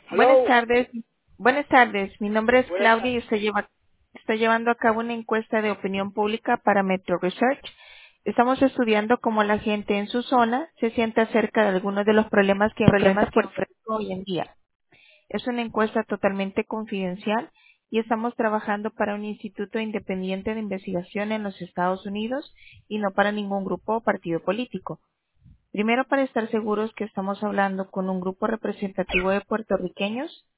Buenas Hello. tardes. Buenas tardes. Mi nombre es Buenas Claudia tardes. y estoy llevando a cabo una encuesta de opinión pública para Metro Research. Estamos estudiando cómo la gente en su zona se siente acerca de algunos de los problemas que enfrenta Puerto Rico hoy en día. Es una encuesta totalmente confidencial y estamos trabajando para un instituto independiente de investigación en los Estados Unidos y no para ningún grupo o partido político. Primero, para estar seguros que estamos hablando con un grupo representativo de puertorriqueños,